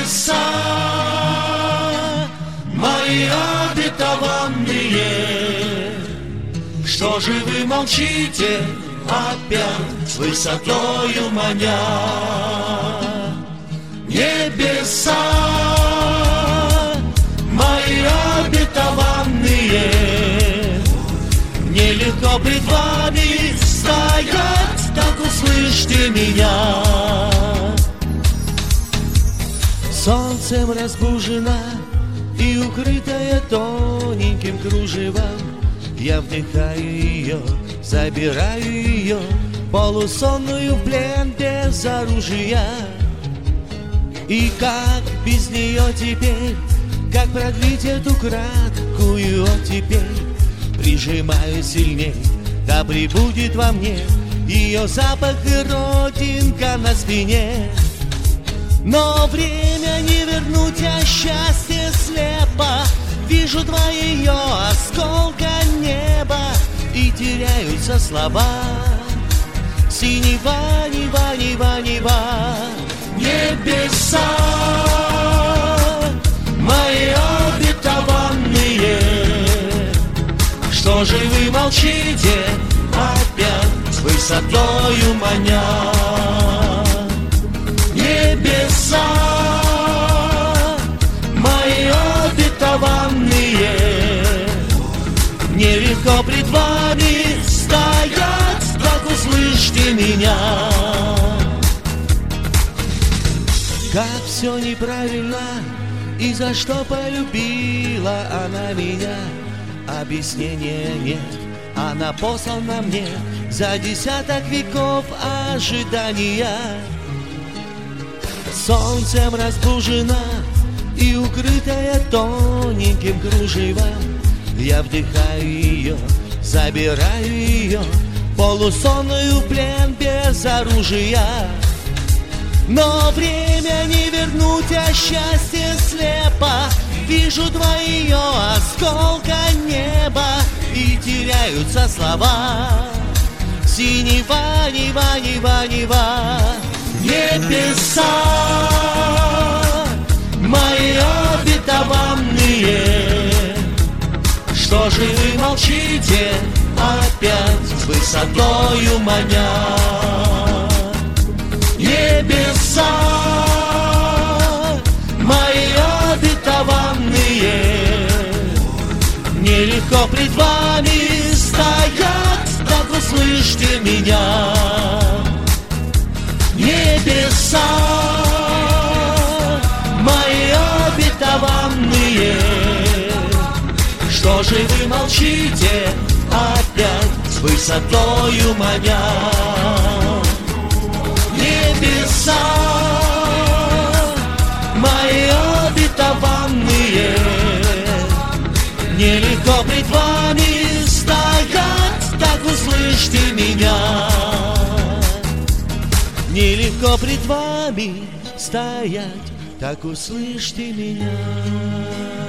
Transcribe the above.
Небеса мои обетованные, что же вы молчите, опять высотою маня? Небеса мои обетованные, нелегко пред вами стоять, так услышьте меня. Солнцем разбужена и укрытая тоненьким кружевом, я вдыхаю ее, забираю ее, полусонную в плен без оружия. И как без нее теперь, как продлить эту краткую оттепель? Прижимаю сильней, да пребудет во мне ее запах и родинка на спине. Но время не вернуть, а счастье слепо. Вижу два ее осколка неба, и теряются слова. Синева, нева, нева, нева. Небеса мои обетованные, что же вы молчите, опять высотою маня? Небеса мои обетованные, нелегко пред вами стоять, так услышьте меня. Как все неправильно, и за что полюбила она меня, объяснения нет, она послана мне за десяток веков ожидания. Солнцем разбужена и укрытая тоненьким кружевом, я вдыхаю ее, забираю ее, полусонную в плен без оружия. Но время не вернуть, а счастье слепо. Вижу два ее осколка неба, и теряются слова. Синева, нева, нева, нева. Небеса мои обетованные, что же вы молчите, опять высотою маня? Небеса мои обетованные, нелегко пред вами стоять, так услышьте меня. Небеса мои обетованные, что же вы молчите, опять высотою маня? Небеса мои обетованные, нелегко пред вами стоять, так услышьте меня. Нелегко пред вами стоять, так услышьте меня.